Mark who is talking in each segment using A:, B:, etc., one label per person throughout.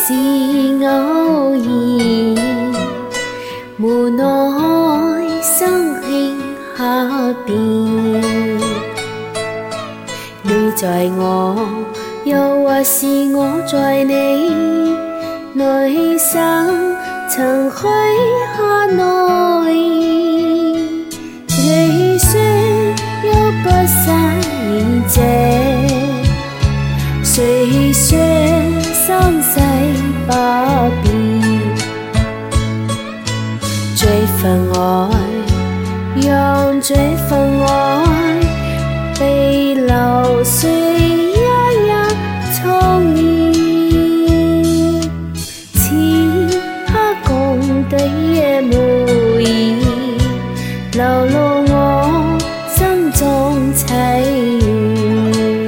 A: 是偶然，無奈生輕下變。你在我，又或是我在你，內心曾許下諾言，你說又不散而謝，誰說生死不變？這份愛，讓這份愛被流水一一重現。此刻共對夜無言，流露我心中凄怨。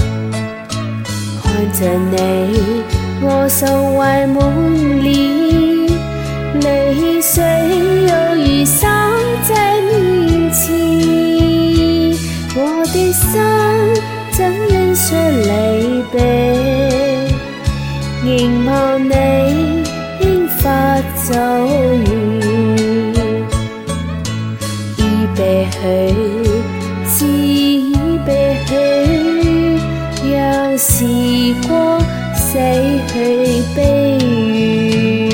A: 看着你，我愁懷滿臉，淚水又如灑在面前。我的心怎忍說離別，凝望你輕發走遠。已別去，是已別去，讓時光洗去悲怨。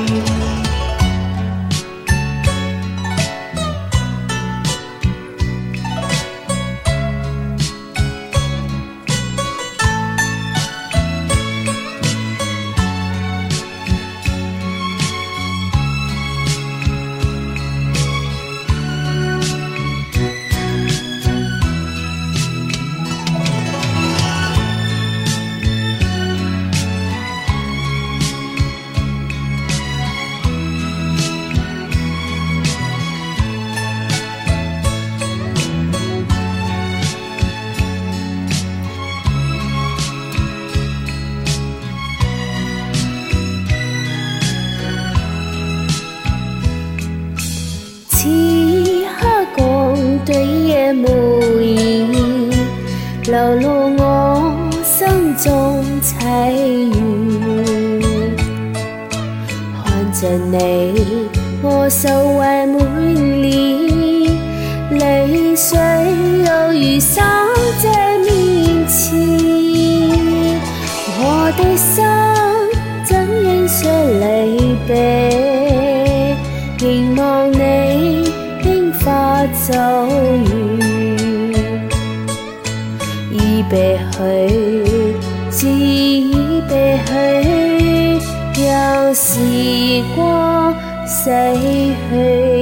A: 此刻共對夜無言，流露我心中凄怨。看着你，我愁懷滿臉，淚水又如灑在面前。我的心怎忍說離別，凝望你輕發走遠。已別去，是已別去，讓時光洗去